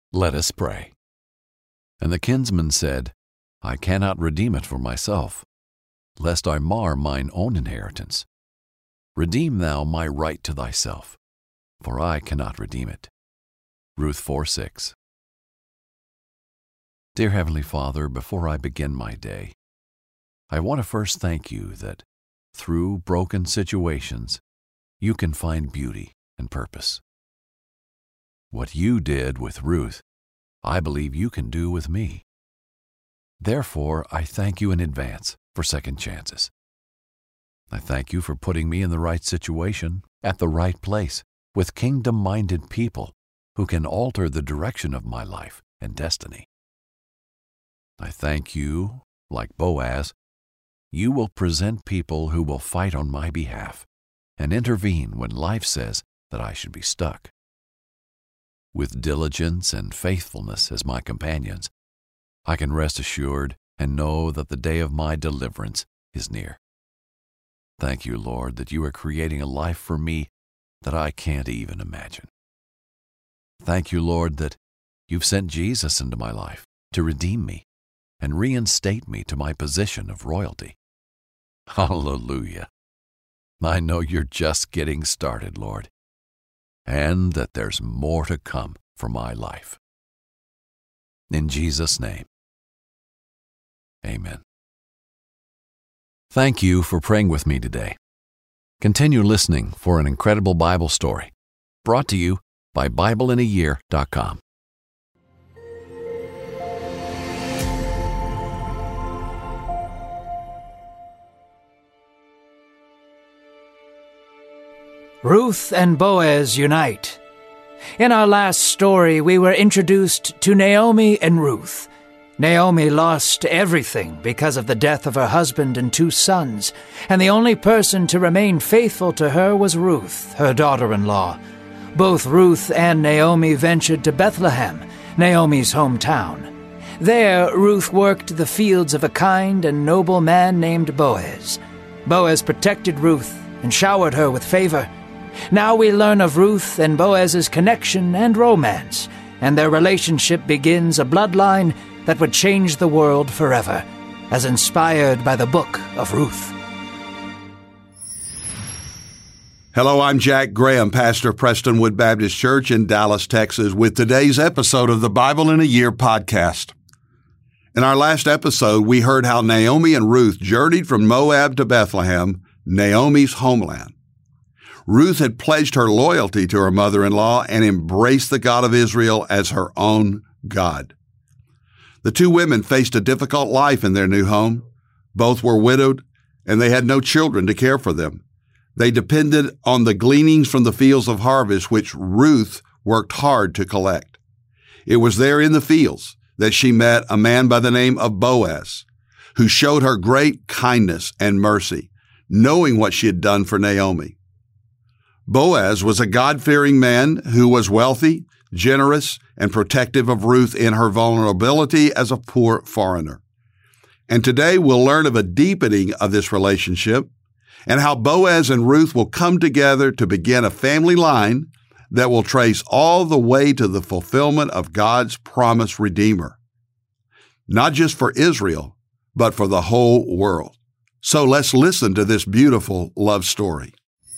Let us pray. And the kinsman said, I cannot redeem it for myself, lest I mar mine own inheritance. Redeem thou my right to thyself, for I cannot redeem it. Ruth 4:6. Dear Heavenly Father, before I begin my day, I want to first thank you that through broken situations, you can find beauty and purpose. What you did with Ruth, I believe you can do with me. Therefore, I thank you in advance for second chances. I thank you for putting me in the right situation, at the right place, with kingdom-minded people who can alter the direction of my life and destiny. I thank you, like Boaz, you will present people who will fight on my behalf and intervene when life says that I should be stuck. With diligence and faithfulness as my companions, I can rest assured and know that the day of my deliverance is near. Thank you, Lord, that you are creating a life for me that I can't even imagine. Thank you, Lord, that you've sent Jesus into my life to redeem me and reinstate me to my position of royalty. Hallelujah. I know you're just getting started, Lord, and that there's more to come for my life. In Jesus' name, amen. Thank you for praying with me today. Continue listening for an incredible Bible story brought to you by BibleInAYear.com. Ruth and Boaz unite. In our last story, we were introduced to Naomi and Ruth. Naomi lost everything because of the death of her husband and 2 sons, and the only person to remain faithful to her was Ruth, her daughter-in-law. Both Ruth and Naomi ventured to Bethlehem, Naomi's hometown. There, Ruth worked the fields of a kind and noble man named Boaz. Boaz protected Ruth and showered her with favor. Now we learn of Ruth and Boaz's connection and romance, and their relationship begins a bloodline that would change the world forever, as inspired by the book of Ruth. Hello, I'm Jack Graham, pastor of Prestonwood Baptist Church in Dallas, Texas, with today's episode of the Bible in a Year podcast. In our last episode, we heard how Naomi and Ruth journeyed from Moab to Bethlehem, Naomi's homeland. Ruth had pledged her loyalty to her mother-in-law and embraced the God of Israel as her own God. The 2 women faced a difficult life in their new home. Both were widowed, and they had no children to care for them. They depended on the gleanings from the fields of harvest, which Ruth worked hard to collect. It was there in the fields that she met a man by the name of Boaz, who showed her great kindness and mercy, knowing what she had done for Naomi. Boaz was a God-fearing man who was wealthy, generous, and protective of Ruth in her vulnerability as a poor foreigner. And today we'll learn of a deepening of this relationship and how Boaz and Ruth will come together to begin a family line that will trace all the way to the fulfillment of God's promised Redeemer, not just for Israel, but for the whole world. So let's listen to this beautiful love story.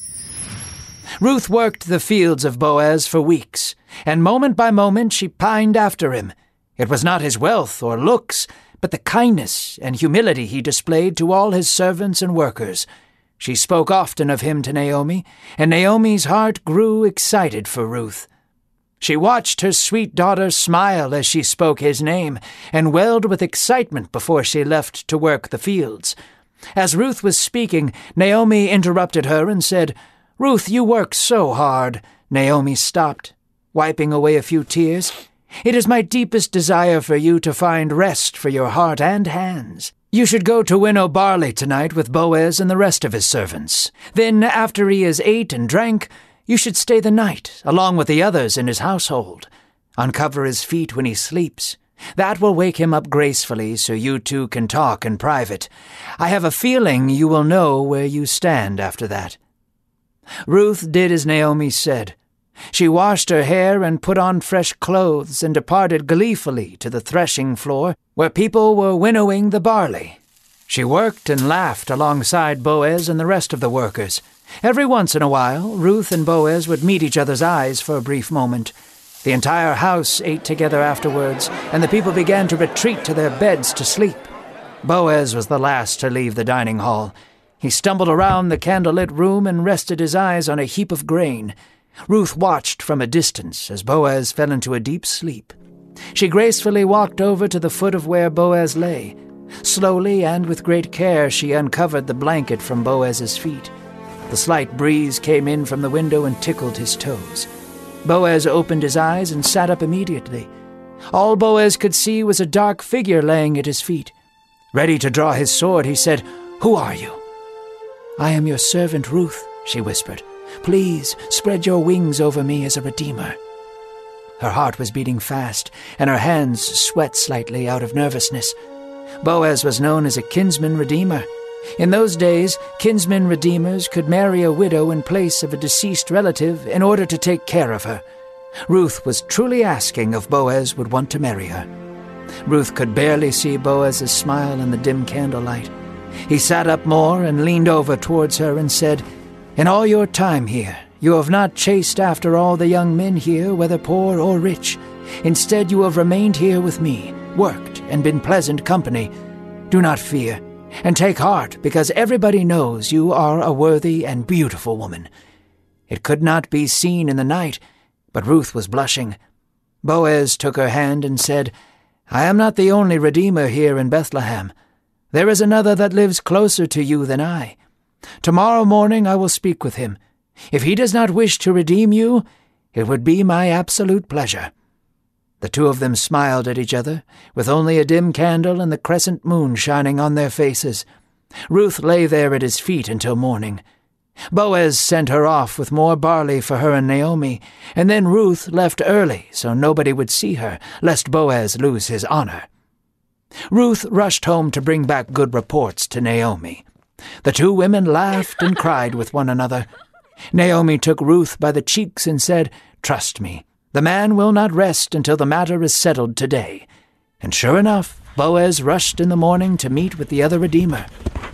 Ruth worked the fields of Boaz for weeks, and moment by moment she pined after him. It was not his wealth or looks, but the kindness and humility he displayed to all his servants and workers. She spoke often of him to Naomi, and Naomi's heart grew excited for Ruth. She watched her sweet daughter smile as she spoke his name, and welled with excitement before she left to work the fields. As Ruth was speaking, Naomi interrupted her and said, "Ruth, you work so hard." Naomi stopped, wiping away a few tears. "It is my deepest desire for you to find rest for your heart and hands. You should go to winnow barley tonight with Boaz and the rest of his servants. Then, after he has ate and drank, you should stay the night, along with the others in his household. Uncover his feet when he sleeps. That will wake him up gracefully so you two can talk in private. I have a feeling you will know where you stand after that." Ruth did as Naomi said. She washed her hair and put on fresh clothes and departed gleefully to the threshing floor, where people were winnowing the barley. She worked and laughed alongside Boaz and the rest of the workers. Every once in a while, Ruth and Boaz would meet each other's eyes for a brief moment. The entire house ate together afterwards, and the people began to retreat to their beds to sleep. Boaz was the last to leave the dining hall. He stumbled around the candlelit room and rested his eyes on a heap of grain. Ruth watched from a distance as Boaz fell into a deep sleep. She gracefully walked over to the foot of where Boaz lay. Slowly and with great care she uncovered the blanket from Boaz's feet. The slight breeze came in from the window and tickled his toes. Boaz opened his eyes and sat up immediately. All Boaz could see was a dark figure laying at his feet. Ready to draw his sword, he said, "Who are you?" "I am your servant Ruth," she whispered. "Please spread your wings over me as a redeemer." Her heart was beating fast, and her hands sweat slightly out of nervousness. Boaz was known as a kinsman redeemer. In those days, kinsman redeemers could marry a widow in place of a deceased relative in order to take care of her. Ruth was truly asking if Boaz would want to marry her. Ruth could barely see Boaz's smile in the dim candlelight. He sat up more and leaned over towards her and said, "In all your time here, you have not chased after all the young men here, whether poor or rich. Instead, you have remained here with me, worked, and been pleasant company. Do not fear, and take heart, because everybody knows you are a worthy and beautiful woman." It could not be seen in the night, but Ruth was blushing. Boaz took her hand and said, "I am not the only redeemer here in Bethlehem. There is another that lives closer to you than I. Tomorrow morning I will speak with him. If he does not wish to redeem you, it would be my absolute pleasure." The two of them smiled at each other, with only a dim candle and the crescent moon shining on their faces. Ruth lay there at his feet until morning. Boaz sent her off with more barley for her and Naomi, and then Ruth left early so nobody would see her, lest Boaz lose his honor. Ruth rushed home to bring back good reports to Naomi. The two women laughed and cried with one another. Naomi took Ruth by the cheeks and said, "Trust me, the man will not rest until the matter is settled today." And sure enough, Boaz rushed in the morning to meet with the other redeemer.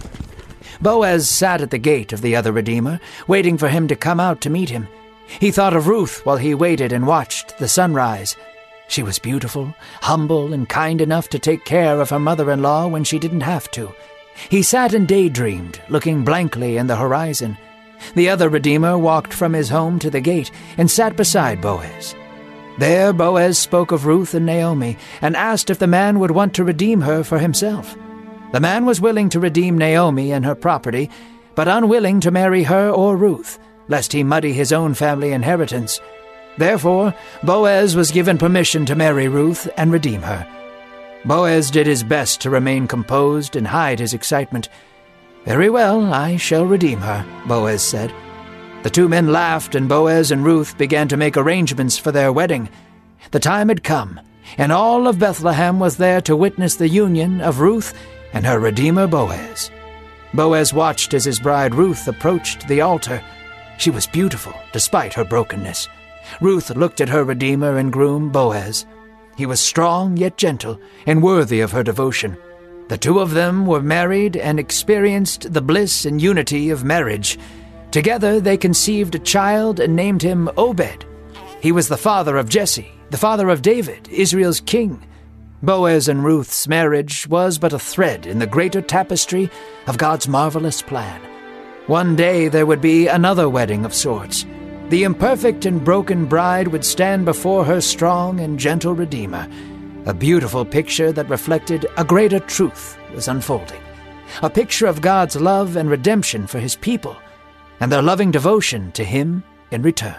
Boaz sat at the gate of the other redeemer, waiting for him to come out to meet him. He thought of Ruth while he waited and watched the sunrise. She was beautiful, humble, and kind enough to take care of her mother-in-law when she didn't have to. He sat and daydreamed, looking blankly in the horizon. The other redeemer walked from his home to the gate and sat beside Boaz. There Boaz spoke of Ruth and Naomi and asked if the man would want to redeem her for himself. The man was willing to redeem Naomi and her property, but unwilling to marry her or Ruth, lest he muddy his own family inheritance. Therefore, Boaz was given permission to marry Ruth and redeem her. Boaz did his best to remain composed and hide his excitement. "Very well, I shall redeem her," Boaz said. The two men laughed, and Boaz and Ruth began to make arrangements for their wedding. The time had come, and all of Bethlehem was there to witness the union of Ruth and her redeemer Boaz. Boaz watched as his bride Ruth approached the altar. She was beautiful, despite her brokenness. Ruth looked at her redeemer and groom Boaz. He was strong yet gentle, and worthy of her devotion. The two of them were married and experienced the bliss and unity of marriage. Together they conceived a child and named him Obed. He was the father of Jesse, the father of David, Israel's king. Boaz and Ruth's marriage was but a thread in the greater tapestry of God's marvelous plan. One day there would be another wedding of sorts. The imperfect and broken bride would stand before her strong and gentle Redeemer. A beautiful picture that reflected a greater truth was unfolding. A picture of God's love and redemption for his people, and their loving devotion to him in return.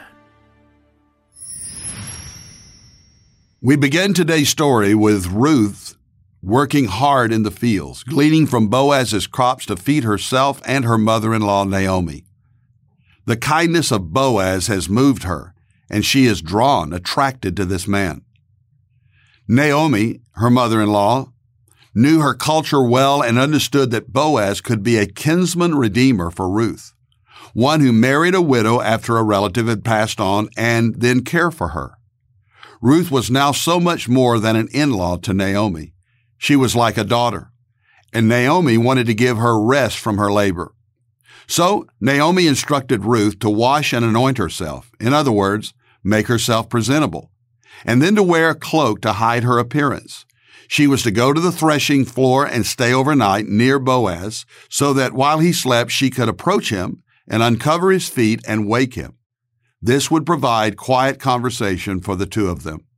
We begin today's story with Ruth working hard in the fields, gleaning from Boaz's crops to feed herself and her mother-in-law Naomi. The kindness of Boaz has moved her, and she is attracted to this man. Naomi, her mother-in-law, knew her culture well and understood that Boaz could be a kinsman redeemer for Ruth. one who married a widow after a relative had passed on and then care for her. Ruth was now so much more than an in-law to Naomi. She was like a daughter, and Naomi wanted to give her rest from her labor. So Naomi instructed Ruth to wash and anoint herself. In other words, make herself presentable, and then to wear a cloak to hide her appearance. She was to go to the threshing floor and stay overnight near Boaz, so that while he slept, she could approach him and uncover his feet and wake him. This would provide quiet conversation for the two of them.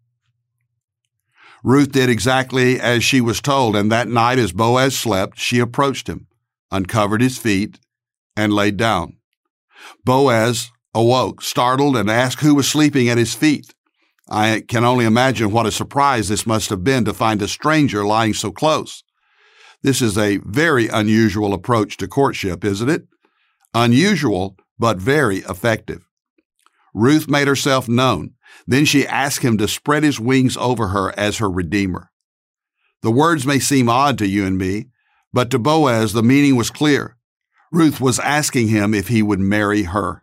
Ruth did exactly as she was told, and that night as Boaz slept, she approached him, uncovered his feet, and laid down. Boaz awoke, startled, and asked who was sleeping at his feet. I can only imagine what a surprise this must have been to find a stranger lying so close. This is a very unusual approach to courtship, isn't it? Unusual, but very effective. Ruth made herself known. Then she asked him to spread his wings over her as her redeemer. The words may seem odd to you and me, but to Boaz the meaning was clear. Ruth was asking him if he would marry her.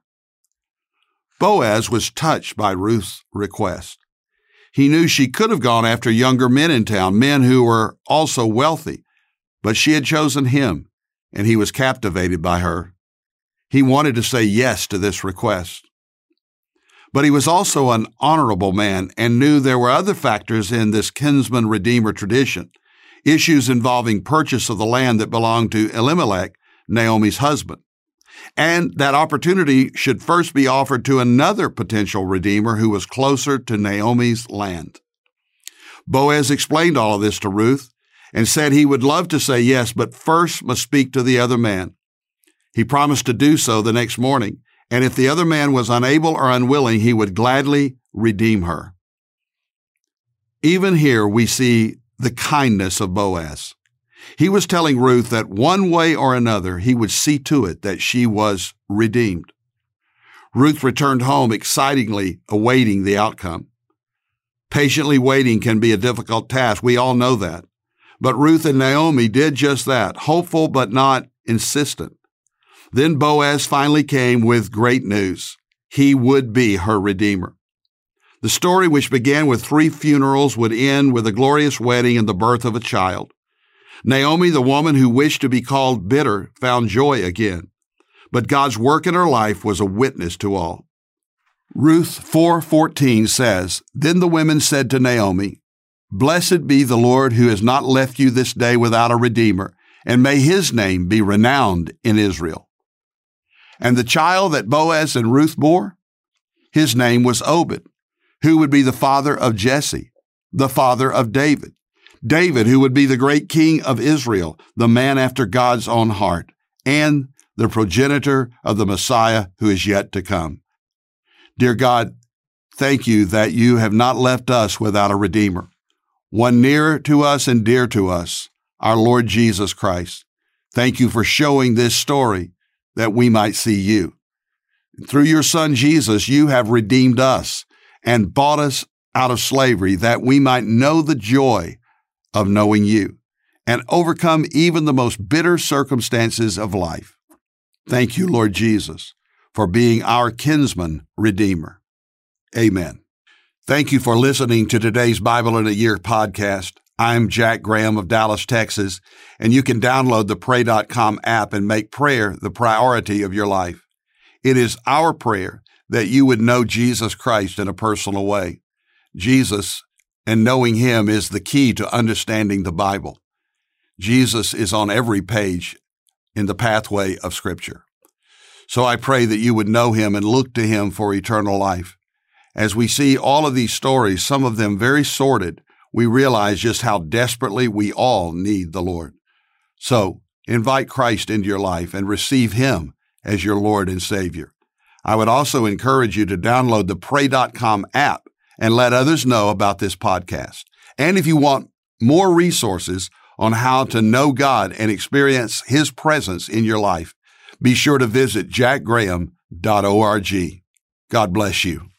Boaz was touched by Ruth's request. He knew she could have gone after younger men in town, men who were also wealthy, but she had chosen him, and he was captivated by her. He wanted to say yes to this request. But he was also an honorable man and knew there were other factors in this kinsman-redeemer tradition, issues involving purchase of the land that belonged to Elimelech, Naomi's husband, and that opportunity should first be offered to another potential redeemer who was closer to Naomi's land. Boaz explained all of this to Ruth and said he would love to say yes, but first must speak to the other man. He promised to do so the next morning, and if the other man was unable or unwilling, he would gladly redeem her. Even here we see the kindness of Boaz. He was telling Ruth that one way or another he would see to it that she was redeemed. Ruth returned home excitingly awaiting the outcome. Patiently waiting can be a difficult task. We all know that. But Ruth and Naomi did just that, hopeful but not insistent. Then Boaz finally came with great news. He would be her redeemer. The story, which began with 3 funerals, would end with a glorious wedding and the birth of a child. Naomi, the woman who wished to be called bitter, found joy again. But God's work in her life was a witness to all. Ruth 4:14 says, "Then the women said to Naomi, 'Blessed be the Lord who has not left you this day without a redeemer, and may his name be renowned in Israel.' And the child that Boaz and Ruth bore, his name was Obed, who would be the father of Jesse, the father of David. David, who would be the great king of Israel, the man after God's own heart, and the progenitor of the Messiah who is yet to come." Dear God, thank you that you have not left us without a Redeemer, one near to us and dear to us, our Lord Jesus Christ. Thank you for showing this story that we might see you. Through your Son, Jesus, you have redeemed us and bought us out of slavery that we might know the joy of knowing you and overcome even the most bitter circumstances of life. Thank you, Lord Jesus, for being our kinsman redeemer. Amen. Thank you for listening to today's Bible in a Year podcast. I'm Jack Graham of Dallas, Texas, and you can download the Pray.com app and make prayer the priority of your life. It is our prayer that you would know Jesus Christ in a personal way. Jesus and knowing him is the key to understanding the Bible. Jesus is on every page in the pathway of Scripture. So I pray that you would know him and look to him for eternal life. As we see all of these stories, some of them very sordid, we realize just how desperately we all need the Lord. So invite Christ into your life and receive him as your Lord and Savior. I would also encourage you to download the Pray.com app and let others know about this podcast. And if you want more resources on how to know God and experience his presence in your life, be sure to visit jackgraham.org. God bless you.